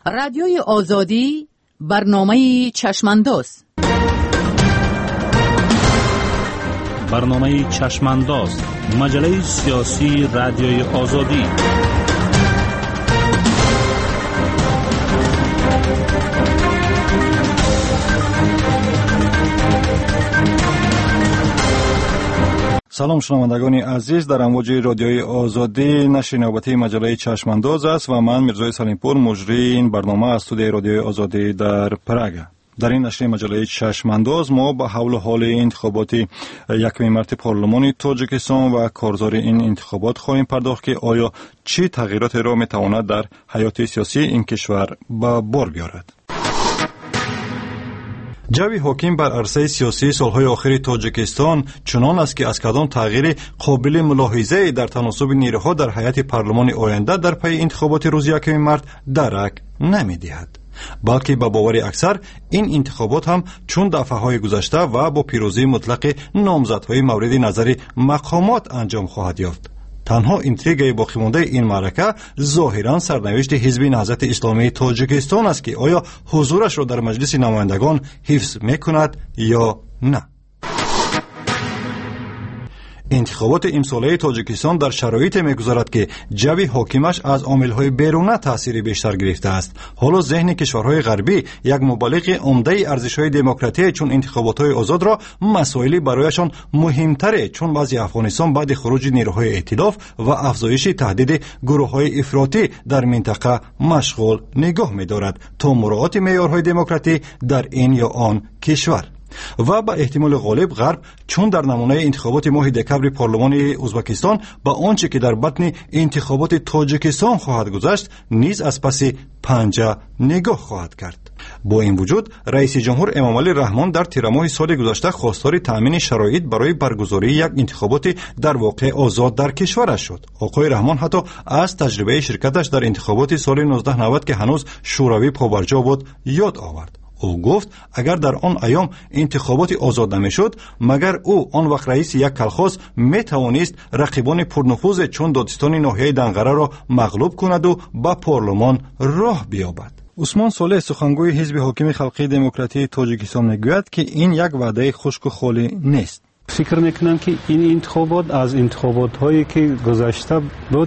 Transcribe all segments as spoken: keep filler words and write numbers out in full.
رادیوی آزادی برنامه چشمانداز. برنامه چشمانداز، مجله سیاسی رادیوی آزادی. سلام شنوندگان عزیز، در امواج رادیوی آزادی نشر نوبتی مجله چشمانداز است و من میرزای سلیمپور مجری این برنامه از استودیوی رادیوی آزادی در پراگ. در این نشر مجله چشمانداز ما به حول حال انتخابات یکم مارس پارلمان تاجیکستان و کارزار این انتخابات خواهیم پرداخت که آیا چه تغییراتی را میتواند در حیات سیاسی این کشور به بار بیارد. جوی حاکم بر عرصه سیاسی سالهای آخر تاجیکستان چنان است که از کدام تغییر قابل ملاحظه در تناسب نیروها در هیئت پارلمان آینده در پی انتخابات روز یکم مارس درک نمی‌دهد. بلکه به باور اکثر این انتخابات هم چون دفعه‌های گذشته و با پیروزی مطلق نامزدهای مورد نظر مقامات انجام خواهد یافت. تنها اینتریگای باقی مانده این معرکه ظاهراً سرنوشت حزب نهضت اسلامی تاجیکستان است که آیا حضورش را در مجلس نمایندگان حفظ میکند یا نه. انتخابات امساله تاجیکستان در شرایط میگذارد که جوی حاکمش از عامل‌های بیرونه تأثیر بیشتر گرفته است. حالا ذهن کشورهای غربی یک مبلغ عمده ارزش‌های دموکراسی چون انتخابات‌های آزاد را مسائلی برایشان مهمتره، چون بعضی افغانستان بعد خروج نیروهای ائتلاف و افزایش تهدید گروه‌های افراطی در منطقه مشغول نگاه می‌دارد تا مراعات معیارهای دموکراسی در این یا آن کشور. و به احتمال غالب غرب چون در نمونه انتخابات ماه دکبر پارلمان ازبکستان به آنچه که در بطن انتخابات تاجیکستان خواهد گذشت نیز از پس پنجه نگاه خواهد کرد. با این وجود رئیس جمهور امامعلی رحمان در تیر ماه سال گذشته خواستار تامین شرایط برای برگزاری یک انتخابات در واقع آزاد در کشورش شد. آقای رحمان حتی از تجربه شرکتش در انتخابات سال نوزده نود که هنوز شوروی پابرجا بود یاد آورد. او گفت اگر در آن ایام انتخابات آزاد نمیشد مگر او آن وقت رئیس یک کلخاز می توانست رقیبان پرنفوذ چون دادستان ناحیه دنقره را مغلوب کند و به پارلمان راه بیابد. عثمان صالح سخنگوی حزب حاکم خلقی دموکراتی تاجیکستان میگوید که این یک وعده خشک و خالی نیست. فکر میکنم که این انتخابات از انتخابات هایی که گذشته بود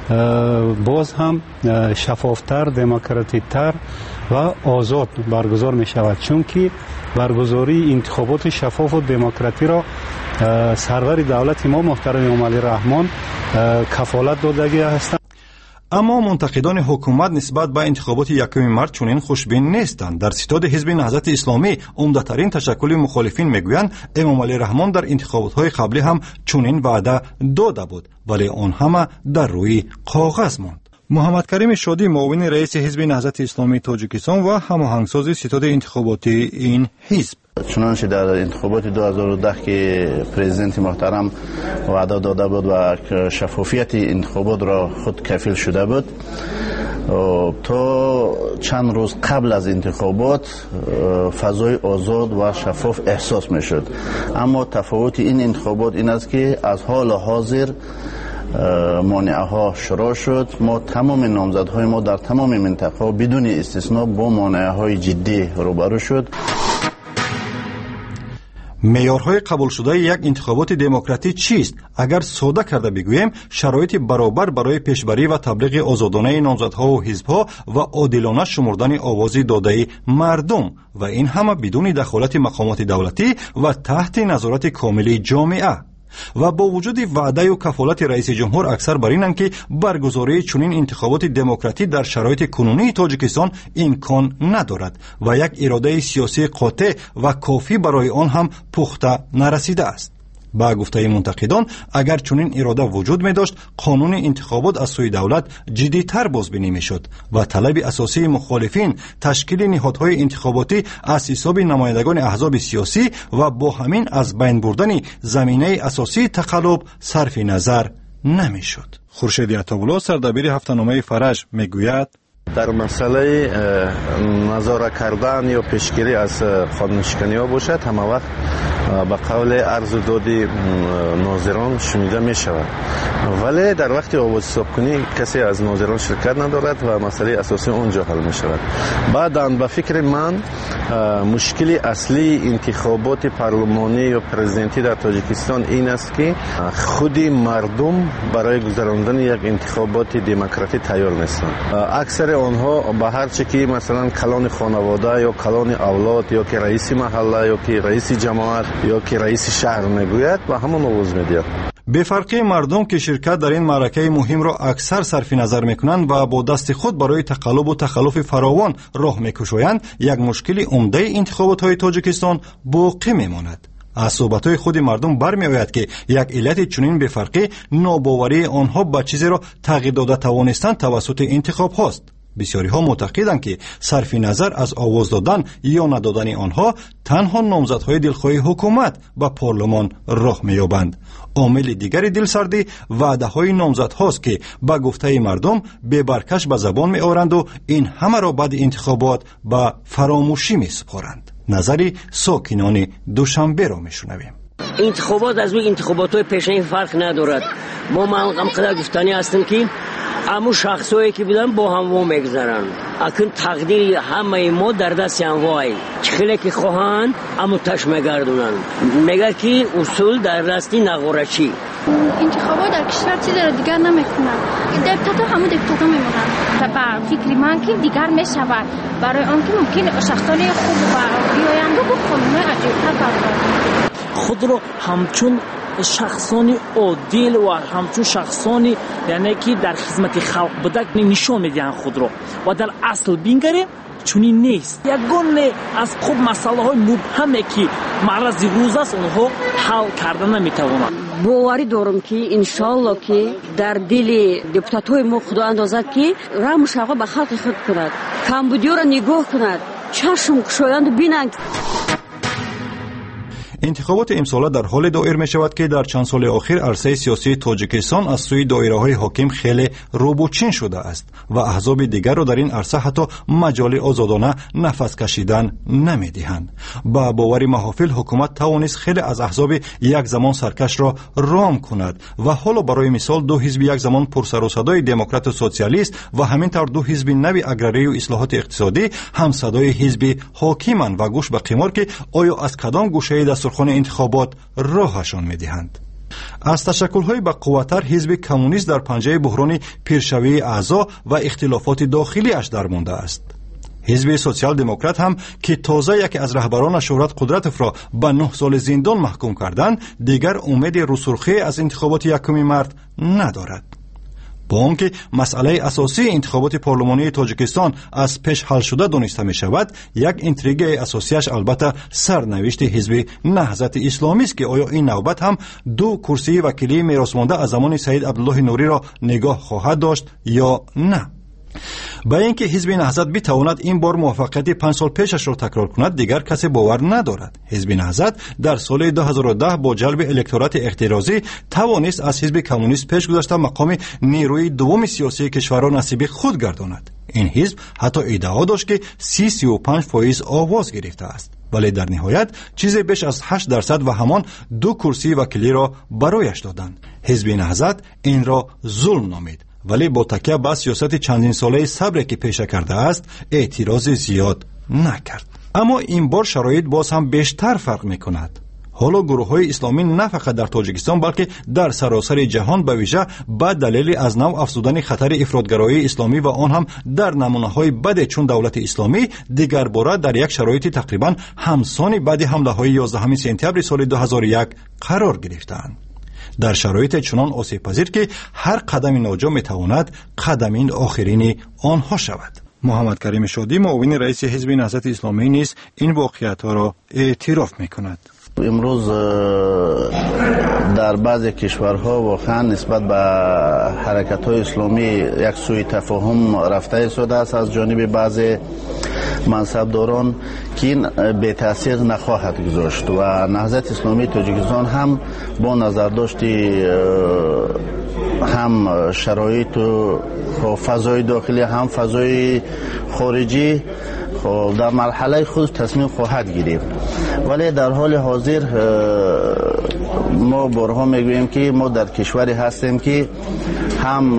باز هم شفافتر، دموکراتیکتر و آزاد برگزار می شود، چون که برگزاری انتخابات شفاف و دموکراتی را سرور دولت ما محترم امامعلی رحمان کفالت داده هستند. اما منتقدان حکومت نسبت به انتخابات یکم مارس چنین خوشبین نیستند. در ستاد حزب نهضت اسلامی عمده‌ترین تشکل مخالفین میگویند امامعلی رحمان در انتخابات‌های قبلی هم چنین وعده داده بود، ولی آن همه در روی کاغذ ماند. محمد کریم شادی معاون رئیس حزب نهضت اسلامی تاجیکستان و هماهنگساز ستاد انتخاباتی این حزب: چنانچه در انتخابات دو هزار و ده که پرزیدنت محترم وعده داده بود و شفافیت انتخابات را خود کفیل شده بود، تا چند روز قبل از انتخابات فضای آزاد و شفاف احساس می شد. اما تفاوت این انتخابات این است که از حال حاضر مانعه ها شروع شد. ما تمام نامزدهای ما در تمام منطقه بدون استثنا با مانعه های جدی روبرو شد. معیارهای قبول شده یک انتخابات دموکراتی چیست؟ اگر ساده کرده بگوییم شرایط برابر برای پیشبری و تبلیغ آزادانه نامزدها و حزبها و عادلانه شمردن آواز داده مردم و این همه بدون دخالت مقامات دولتی و تحت نظارت کامل جامعه. و با وجود وعده و کفالت رئیس جمهور اکثر بر اینند که برگزاری چنین انتخابات دموکراتی در شرایط کنونی تاجیکستان امکان ندارد و یک اراده سیاسی قاطع و کافی برای آن هم پخته نرسیده است. با گفته منتقدان اگر چنین اراده وجود می داشت قانون انتخابات از سوی دولت جدی‌تر بازبینی می شد و طلب اساسی مخالفین تشکیل نهادهای انتخاباتی از حساب نمایندگان احزاب سیاسی و با همین از بین بردن زمینه اساسی تقلب صرف نظر نمی شد. خورشید عطاالله سردبیر هفته‌نامه فرج می گوید در مسئله نظارت کردن یا پیشگیری از قانونشکنی ها باشد، همه وقت به قول عرض و دادی ناظران شنیده می شود، ولی در وقت آواز حساب کنی کسی از ناظران شرکت ندارد و مسئله اساسی اونجا حل می شود. بعداً به فکر من مشکلی اصلی انتخابات پارلمانی یا پرزیدنتی در تاجیکستان این است که خودی مردم برای گذراندن یک انتخابات دموکراتی تیار نیستند. اکثر آنها به هر چی که مثلا کلان خانواده یا کلان اولاد یا که رئیس محله یا که رئیس جماعت یا که رئیس شهر میگوید و همون آواز میدهد. به فرقی مردم که شرکت در این معرکه مهم را اکثر صرف نظر میکنند و با دست خود برای تقلب و تخلف فراوان راه میکشایند، یک مشکل عمده انتخابات های تاجیکستان باقی میماند. از صحبت‌های خود مردم برمی‌آید که یک علت چنین به فرقی ناباوری آنها به چیزی را تغییر داده توانستند توسط انتخاب هاست. بسیاری ها معتقدند که صرف نظر از آواز دادن یا ندادن آنها تنها نامزدهای دلخواه حکومت به پارلمان راه می‌یابند. عامل دیگری دلسردی وعده های نامزد هاست که به گفته مردم به برکش به زبان می آورند و این همه را بعد انتخابات به فراموشی می سپارند. نظری ساکنان دوشنبه را می شنویم. انتخابات از روی انتخابات های پیشین فرق ندارد. ما ملقم قدر گفتنی هستیم که امو شخصایی که بودن با هم و میگذارن. اکن تقدیر همه ما در دست انواعی خیلی که خواهند امو تش میگردونن. میگه که اصول در دستی نغورچی. انتخابات در کشور چیز را دیگر نمیکنن. دکتاتور همون دکتاتور میمونن و با فکر من که دیگر میشود برای آنکه ممکن شخصانی خوب و بیاینده با قانون عجیب‌تر برقرار خود رو همچون شخصانی عادل و همچون شخصانی یعنی که در خدمت خلق بودن نشان میدن خود رو و در اصل بینگریم چونین نیست. یگانه از خوب مسئله های مبهمی که معرض روز است اونها حل کردن نمیتوانند. باوری دارم که انشالله که در دل دپوتات‌های ما خدا اندازد که رحم و شفقت به خلق خود کند، کمبودی را نگاه کند، چشم گشایند بینند. انتخابات امساله در حال دایر می شود که در چند سال اخیر عرصه سیاسی تاجیکستان از سوی دایره های حاکم خیلی روبوچین شده است و احزاب دیگر را در این عرصه حتی مجال آزادانه نفس کشیدن نمی دهند. با باور محافل حکومت توانست خیلی از احزاب یک زمان سرکش را رام کند و حالا برای مثال دو حزب یک زمان پرسر و صدای دموکرات و سوسیالیست و همینطور دو حزب نوی اگراری و اصلاحات اقتصادی هم صدای حزب حاکمند و گوش به قمار که آیا از کدام گوشه دست خانه انتخابات راهشان می‌دهند. از تشکل‌های با قوت‌تر حزب کمونیست در پنجه بحران پیشروی اعضا و اختلافات داخلی اش درمانده است. حزب سوسیال دموکرات هم که تازه یکی از رهبران شهرت قدرت را به نه سال زندان محکوم کردند، دیگر امید روسرخی از انتخابات یکم مارس ندارد. با آنکه مسئله اساسی انتخابات پارلمانی تاجیکستان از پیش حل شده دانسته می شود، یک انتریگ اساسیش البته سرنوشت حزب نهضت اسلامی است که آیا این نوبت هم دو کرسی وکیلی میراثمانده از زمان سید عبدالله نوری را نگاه خواهد داشت یا نه. با اینکه حزب نهضت بتواند این بار موفقیت پنج سال پیشش را تکرار کند، دیگر کسی باور ندارد. حزب نهضت در سال دو هزار و ده با جلب الکتورات اعتراضی توانست از حزب کمونیست پیش گذشته مقام نیروی دوم سیاسی کشور را نصیب خود گرداند. این حزب حتی ادعا داشت که سی سی و پنج فایز آواز گرفته است، ولی در نهایت چیزی بیش از هشت درصد و همان دو کرسی وکیلی را برایش دادند. حزب نهضت این را ظلم نامید، ولی با تکیه به سیاست چندین ساله صبر که پیشه کرده است اعتراض زیاد نکرد. اما این بار شرایط باز هم بیشتر فرق می کند. حالا گروه های اسلامی نه فقط در تاجیکستان بلکه در سراسر جهان به ویژه به دلیل از نو افزودن خطر افراطگرایی اسلامی و آن هم در نمونه های بد چون دولت اسلامی دیگر باره در یک شرایط تقریبا همسان بعد حمله های یازدهم سپتامبر سال دو هزار و یک قرار گرفتند. در شرایط چنان آسیب پذیر که هر قدم ناجا میتواند قدم آخرین آنها شود. محمد کریم شادی معاون رئیس حزب نهضت اسلامی نیز این واقعیت ها را اعتراف میکند. امروز در بعضی کشورها واقعا نسبت به حرکت‌های اسلامی یک سوء تفاهم رفته شده است از جانب بعضی منصبداران که این به تاثیر نخواهد گذاشت و نهضت اسلامی تاجیکستان هم با نظرداشت هم شرایط و فضای داخلی هم فضای خارجی خب در مرحله خود تصمیم خواهد گیریم. ولی در حال حاضر ما بارها میگوییم که ما در کشوری هستیم که هم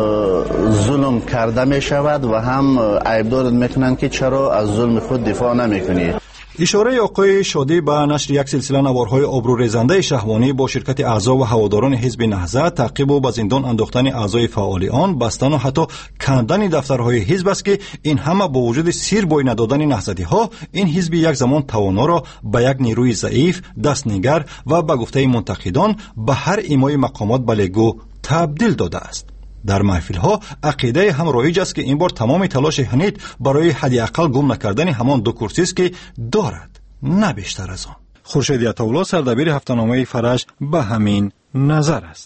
ظلم کرده می شود و هم عیبدار میکنند که چرا از ظلم خود دفاع نمیکنی. اشاره آقای شادی به نشر یک سلسله نوارهای آبروریزنده شهوانی با شرکت اعضا و هواداران حزب نهضت، تعقیب و به زندان انداختن اعضای فعال آن، بستن و حتی کندن دفترهای حزب است که این همه با وجود سیر بوی ندادن نهضتی ها، این حزب یک زمان توانا را به یک نیروی ضعیف، دستنگر و به گفته منتقدان به هر ایمای مقامات بلگو تبدیل داده است. در محفل ها عقیده هم رایج است که این بار تمام تلاش حنید برای حداقل گم نکردن همان دو کرسی است که دارد، نه بیشتر از آن. خورشید عطاالله سردبیر هفته‌نامه فرج به همین نظر است.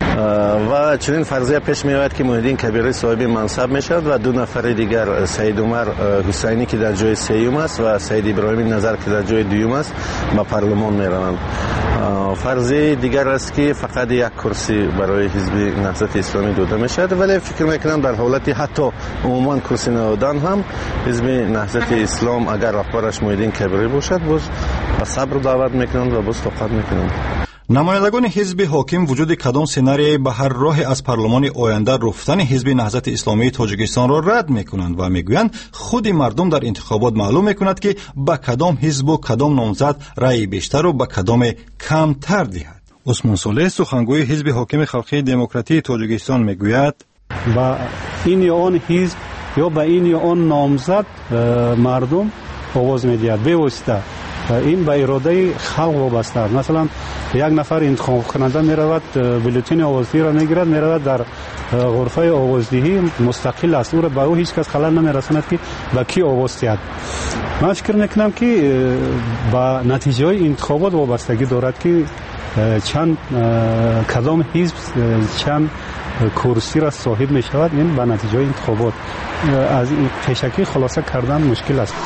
و چنین فرضیه پیش میاد که محیدین کبیری صاحب منصب میشد و دو نفر دیگر سید عمر حسینی که در جای سیوم است و سید ابراهیم نظر که در جای دوم است به پارلمان میروند. فرضیه دیگر است که فقط یک کرسی برای حزب نهضت اسلامی داده میشد، ولی فکر میکنم در حالت حتی عموما کرسی ندادن هم حزب نهضت اسلام اگر رهبرش محیدین کبیری باشد باز به صبر دعوت میکنند و باز طاقت میکنند. نمایندگان حزب حاکم وجود کدام سناریوی به هر راه از پارلمان آینده رفتن حزب نهضت اسلامی تاجیکستان را رد میکنند و میگویند خود مردم در انتخابات معلوم میکند که به کدام حزب و کدام نامزد رأی بیشتر و به کدام کمتر دهد. عثمان صالح سخنگوی حزب حاکم خلقی دموکراتی تاجیکستان میگوید با این یا آن حزب یا با این یا آن نامزد مردم آواز میدهد به واسطه این به اراده خلق وابسته است. مثلا یک نفر انتخاب کننده می رود بلوتین آوازدهی را می گیرد، می رود در غرفه آوازدهی مستقل است، او را به او هیچ کس خلل نمی رساند که به کی آواز دهد. من فکر میکنم که با نتیجه های انتخابات وابستگی دارد که چند کدام حزب چند کرسی را صاحب می شود. این به نتیجه انتخابات از این پیشکی خلاصه کردن مشکل است.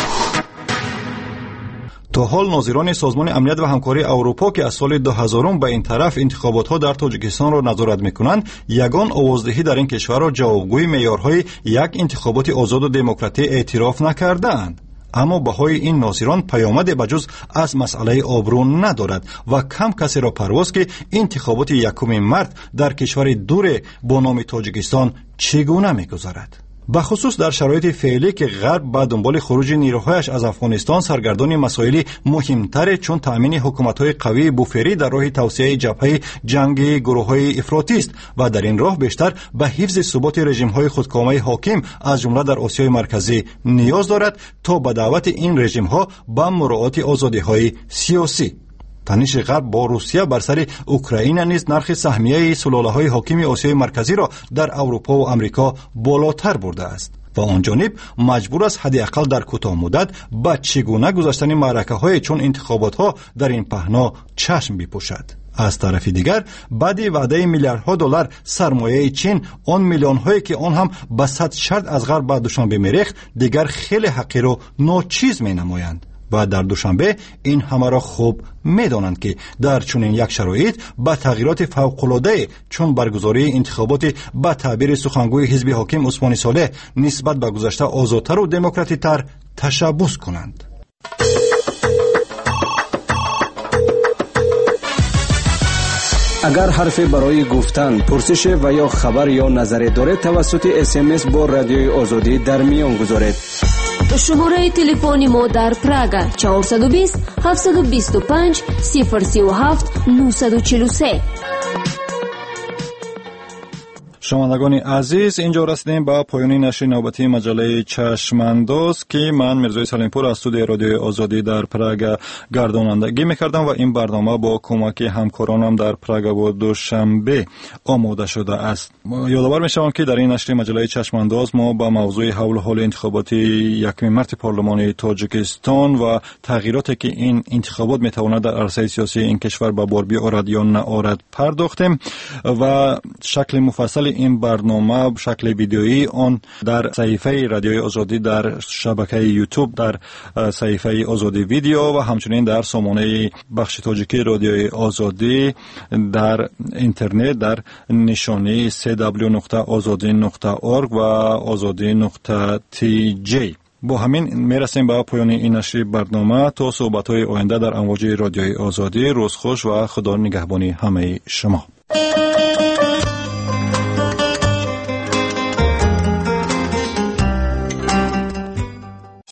تا حال ناظران سازمان امنیت و همکاری اروپا که از سال دو هزار به این طرف انتخابات‌ها در تاجیکستان را نظارت می‌کنند، یگان آوازدهی در این کشور را جوابگوی معیارهای یک انتخابات آزاد و دموکراتیک اعتراف نکردند. اما بهای این ناظران پیامد بجز از مسئله آبرو ندارد و کم کسی را پرواز که انتخابات یکم مارس در کشور دور با نام تاجیکستان چگونه می‌گذرد. به خصوص در شرایط فعلی که غرب به دنبال خروج نیروهایش از افغانستان سرگردان مسائل مهمتر چون تأمین حکومت‌های قوی بوفری در راه توسعه جبهه جنگ گروه‌های افراطی است و در این راه بیشتر به حفظ ثبات رژیم‌های خودکامه حاکم از جمله در آسیای مرکزی نیاز دارد تا به دعوت این رژیم‌ها به مراعات آزادی‌های سیاسی. تنش غرب با روسیه بر سر اوکراین نیز نرخ سهمیه سلاله‌های حاکم آسیای مرکزی را در اروپا و آمریکا بالاتر برده است و آن جانب مجبور است حداقل در کوتاه مدت به چگونه گذشتن معرکه‌های چون انتخابات‌ها در این پهنا چشم بپوشد. از طرف دیگر بعد وعده میلیاردها دلار سرمایه چین، آن میلیون‌هایی که آن هم به صد شرط از غرب به دوشنبه می‌ریخت، دیگر خیلی حقیر و ناچیز می‌نمایند. و در دوشنبه این همه را خوب می‌دانند که در چنین یک شرایط با تغییرات فوق‌العاده چون برگزاری انتخابات با تعبیر سخنگوی حزب حاکم عثمان صالح نسبت به گذشته آزادتر و دموکراتیک‌تر تشبث کنند. اگر حرفی برای گفتن، پرسش و یا خبر یا نظری دارید توسط اس ام اس با رادیوی آزادی در میان گذارید. شماره تلفن ما در پراگ چهارصد و بیست هفتصد و بیست و پنج صفر سی و هفت نهصد و چهل و سه. شنوندگان عزیز، اینجا رسیدیم به پایان نشر نوبتی مجله چشمانداز که من میرزای سلیمپور از استودیوی رادیو آزادی در پراگ گردانندگی میکردم و این برنامه با کمک همکارانم در پراگ و دوشنبه آماده شده است. یادآور میشوم که در این نشر مجله چشمانداز ما با موضوع حول حال انتخابات یکم مارس پارلمان تاجیکستان و تغییراتی که این انتخابات میتواند در عرصه سیاسی این کشور به بار بیاورد یا نآورد پرداختیم و شکل مفصل این برنامه به شکل ویدیویی آن در صفحه رادیوی آزادی در شبکه یوتیوب، در صفحه آزادی ویدیو و همچنین در سامانه بخش تاجیکی رادیوی آزادی در اینترنت در نشانی دبلیو دبلیو دبلیو نقطه آزادی نقطه اورگ و آزادی نقطه تی جی. با همین میرسیم به پایان این نشر برنامه. تا صحبت‌های آینده در امواج رادیوی آزادی، روز خوش و خدا نگهبانی همه شما.